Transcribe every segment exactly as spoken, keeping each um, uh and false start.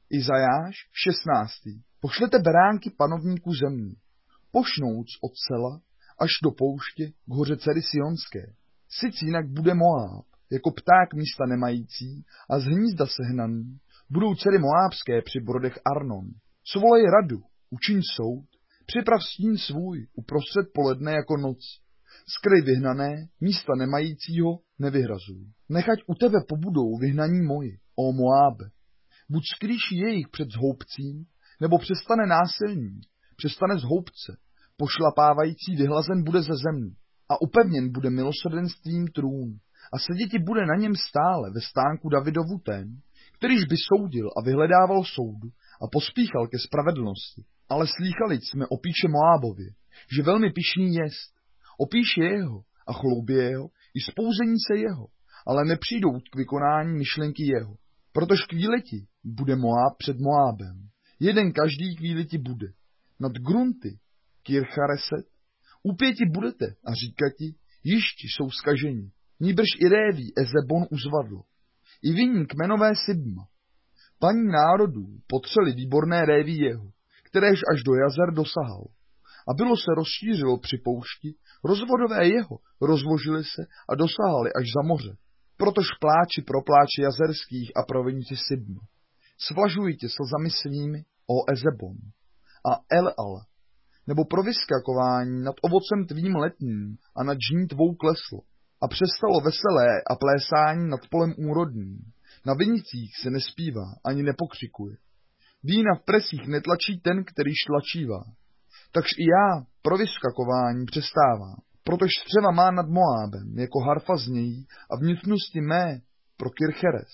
Izajáš šestnáctý. Pošlete beránky panovníku země, pošnouc od sela až do pouště k hoře dcery Sionské. Sic jinak bude Moáb, jako pták místa nemající a z hnízda sehnaný, budou dcery moábské při brodech Arnon. Svolej radu, učiň soud, připrav stín svůj uprostřed poledne jako noc. Skryj vyhnané, místa nemajícího nevyhrazuj. Nechať u tebe pobudou vyhnaní moji, ó Moábe. Buď skrýší jejich před zhoubcím, nebo přestane násilník, přestane zhoubce, pošlapávající vyhlazen bude ze země a upevněn bude milosrdenstvím trůn a seděti bude na něm stále ve stánku Davidovu ten, kterýž by soudil a vyhledával soudu a pospíchal ke spravedlnosti. Ale slýchali jsme o píše Moábově, že velmi pyšný jest, opíše jeho a chloubě jeho i spouzení se jeho, ale nepřijdou k vykonání myšlenky jeho. Protože kvíleti bude Moáb před Moábem. Jeden každý kvíleti bude. Nad grunty Kirchareset upěti budete a říkati, jišti jsou zkaženi. Níbrž i réví Ezebon uzvadlo. I viní kmenové Sibma. Paní národů potřeli výborné réví jeho, kteréž až do jazer dosahal. A bylo se rozšířilo při poušti, rozvodové jeho rozložili se a dosahali až za moře. Protož pláči pro pláče jazerských a proviníci Sibma. Svlažujte slzami svými, o Ezebon a El-Al, nebo pro vyskakování nad ovocem tvým letním a nad žní tvou kleslo. A přestalo veselé a plésání nad polem úrodným. Na vinicích se nespívá, ani nepokřikuje. Vína v presích netlačí ten, kterýž tlačívá. Takže i já pro vyskakování přestávám. Protož střeva má nad Moábem, jako harfa znějí a vnitřnosti mé pro Kircheres.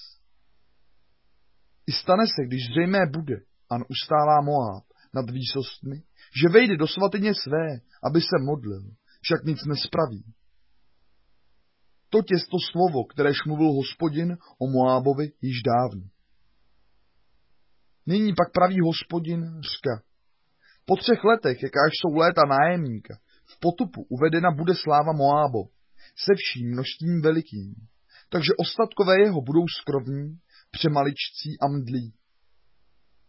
I stane se, když zřejmé bude, an ustává Moáb nad výsostmi, že vejde do svatyně své, aby se modlil, však nic nespraví. Toť je to slovo, kteréž mluvil Hospodin o Moábovi již dávno. Nyní pak praví Hospodin řka. Po třech letech, jakáž jsou léta nájemníka, v potupu uvedena bude sláva Moábov, se vším množstvím velikým. Takže ostatkové jeho budou skrovní, přemaličcí a mdlí.